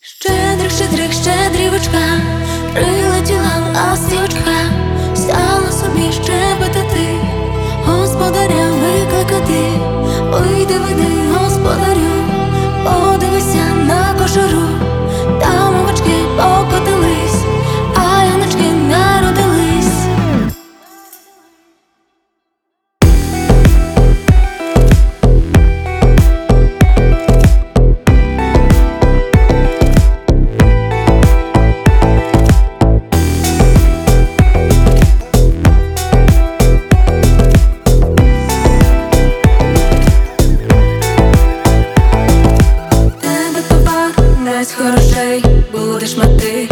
Щедрик, щедрик, щедрівочка, прилетіла ластівочка, стала собі щебетати, господаря викликати. Вийди, вийди, господарю, подивися на кошару. Там овечки покотились, а янички народились. Без грошей будеш мати